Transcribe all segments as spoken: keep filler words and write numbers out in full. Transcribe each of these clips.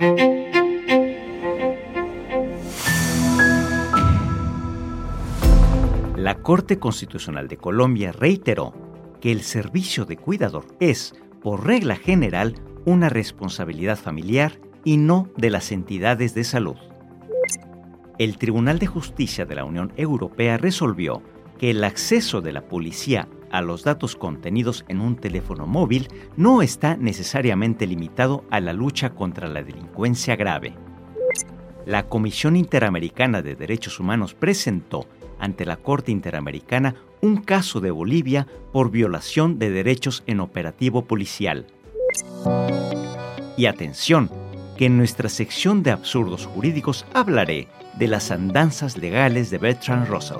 La Corte Constitucional de Colombia reiteró que el servicio de cuidador es, por regla general, una responsabilidad familiar y no de las entidades de salud. El Tribunal de Justicia de la Unión Europea resolvió que el acceso de la policía a los datos contenidos en un teléfono móvil no está necesariamente limitado a la lucha contra la delincuencia grave. La Comisión Interamericana de Derechos Humanos presentó ante la Corte Interamericana un caso de Bolivia por violación de derechos en operativo policial. Y atención, que en nuestra sección de absurdos jurídicos hablaré de las andanzas legales de Bertrand Russell.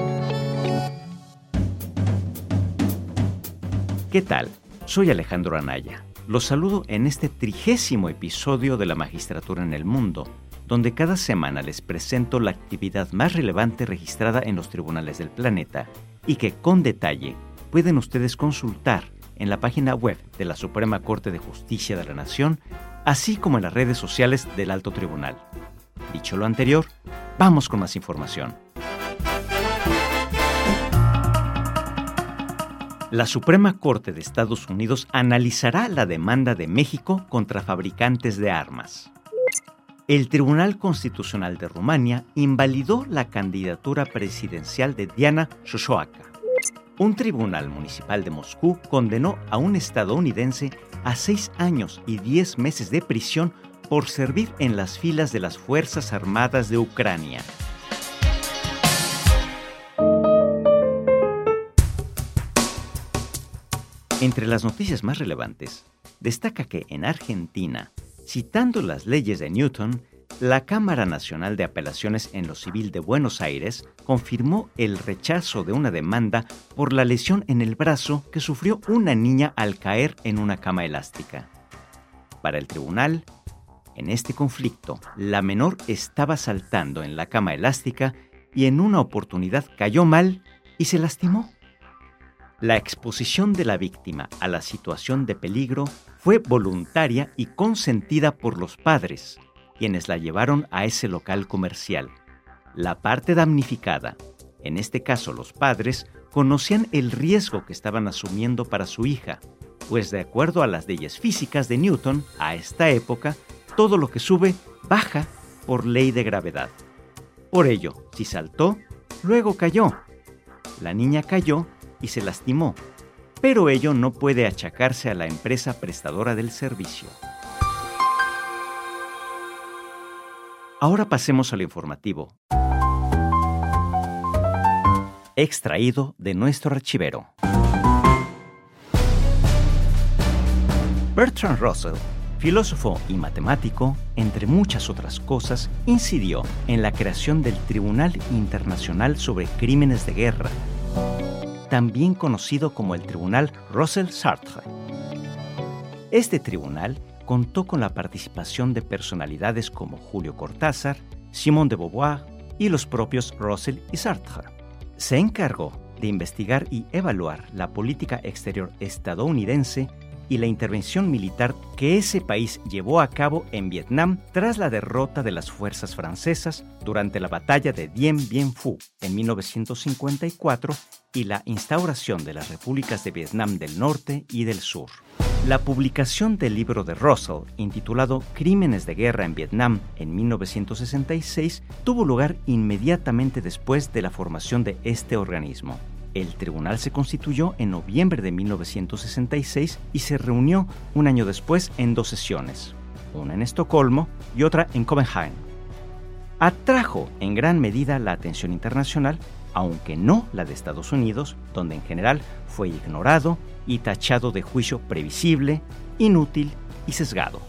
¿Qué tal? Soy Alejandro Anaya. Los saludo en este trigésimo episodio de La Magistratura en el Mundo, donde cada semana les presento la actividad más relevante registrada en los tribunales del planeta y que con detalle pueden ustedes consultar en la página web de la Suprema Corte de Justicia de la Nación, así como en las redes sociales del Alto Tribunal. Dicho lo anterior, vamos con más información. La Suprema Corte de Estados Unidos analizará la demanda de México contra fabricantes de armas. El Tribunal Constitucional de Rumania invalidó la candidatura presidencial de Diana Șoșoacă. Un tribunal municipal de Moscú condenó a un estadounidense a seis años y diez meses de prisión por servir en las filas de las Fuerzas Armadas de Ucrania. Entre las noticias más relevantes, destaca que en Argentina, citando las leyes de Newton, la Cámara Nacional de Apelaciones en lo Civil de Buenos Aires confirmó el rechazo de una demanda por la lesión en el brazo que sufrió una niña al caer en una cama elástica. Para el tribunal, en este conflicto, la menor estaba saltando en la cama elástica y en una oportunidad cayó mal y se lastimó. La exposición de la víctima a la situación de peligro fue voluntaria y consentida por los padres, quienes la llevaron a ese local comercial. La parte damnificada, en este caso los padres, conocían el riesgo que estaban asumiendo para su hija, pues de acuerdo a las leyes físicas de Newton, a esta época, todo lo que sube, baja por ley de gravedad. Por ello, si saltó, luego cayó. La niña cayó y se lastimó, pero ello no puede achacarse a la empresa prestadora del servicio. Ahora pasemos al informativo, extraído de nuestro archivero. Bertrand Russell, filósofo y matemático, entre muchas otras cosas, incidió en la creación del Tribunal Internacional sobre Crímenes de Guerra, también conocido como el Tribunal Russell-Sartre. Este tribunal contó con la participación de personalidades como Julio Cortázar, Simone de Beauvoir y los propios Russell y Sartre. Se encargó de investigar y evaluar la política exterior estadounidense y la intervención militar que ese país llevó a cabo en Vietnam tras la derrota de las fuerzas francesas durante la batalla de Dien Bien Phu en mil novecientos cincuenta y cuatro y la instauración de las repúblicas de Vietnam del Norte y del Sur. La publicación del libro de Russell, intitulado Crímenes de Guerra en Vietnam en mil novecientos sesenta y seis, tuvo lugar inmediatamente después de la formación de este organismo. El tribunal se constituyó en noviembre de mil novecientos sesenta y seis y se reunió un año después en dos sesiones, una en Estocolmo y otra en Copenhague. Atrajo en gran medida la atención internacional, aunque no la de Estados Unidos, donde en general fue ignorado y tachado de juicio previsible, inútil y sesgado.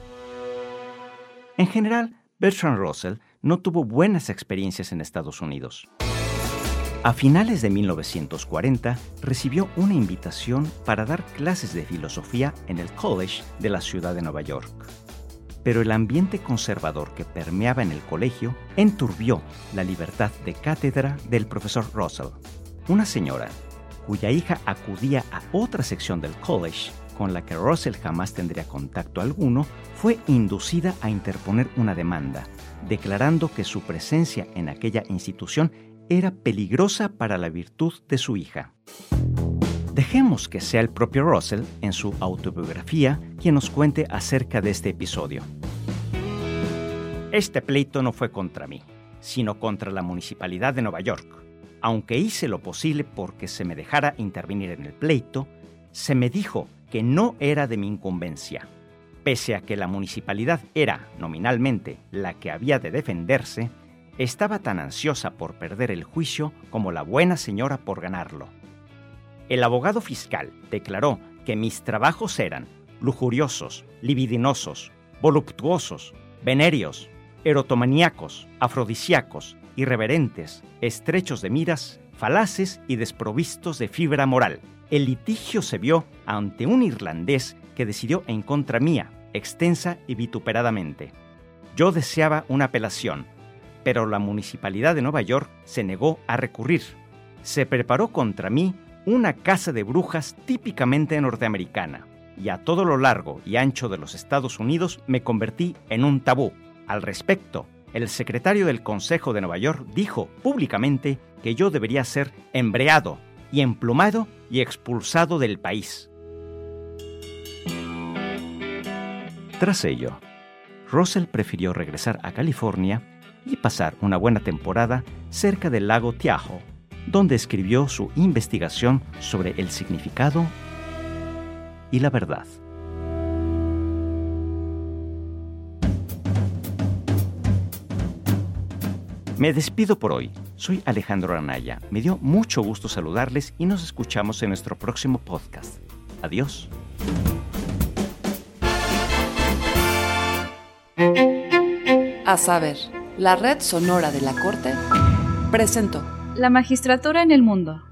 En general, Bertrand Russell no tuvo buenas experiencias en Estados Unidos. A finales de mil novecientos cuarenta, recibió una invitación para dar clases de filosofía en el College de la ciudad de Nueva York. Pero el ambiente conservador que permeaba en el colegio enturbió la libertad de cátedra del profesor Russell. Una señora, cuya hija acudía a otra sección del college, con la que Russell jamás tendría contacto alguno, fue inducida a interponer una demanda, declarando que su presencia en aquella institución era peligrosa para la virtud de su hija. Dejemos que sea el propio Russell, en su autobiografía, quien nos cuente acerca de este episodio. Este pleito no fue contra mí, sino contra la Municipalidad de Nueva York. Aunque hice lo posible porque se me dejara intervenir en el pleito, se me dijo que no era de mi incumbencia. Pese a que la municipalidad era, nominalmente, la que había de defenderse, estaba tan ansiosa por perder el juicio como la buena señora por ganarlo. El abogado fiscal declaró que mis trabajos eran lujuriosos, libidinosos, voluptuosos, venéreos, erotomaníacos, afrodisíacos, irreverentes, estrechos de miras, falaces y desprovistos de fibra moral. El litigio se vio ante un irlandés que decidió en contra mía, extensa y vituperadamente. Yo deseaba una apelación, pero la Municipalidad de Nueva York se negó a recurrir. Se preparó contra mí una caza de brujas típicamente norteamericana, y a todo lo largo y ancho de los Estados Unidos me convertí en un tabú. Al respecto, el secretario del Consejo de Nueva York dijo públicamente que yo debería ser embreado y emplumado y expulsado del país. Tras ello, Russell prefirió regresar a California y pasar una buena temporada cerca del lago Tahoe, donde escribió su investigación sobre el significado y la verdad. Me despido por hoy. Soy Alejandro Anaya. Me dio mucho gusto saludarles y nos escuchamos en nuestro próximo podcast. Adiós. A saber, la Red Sonora de la Corte presentó La Magistratura en el Mundo.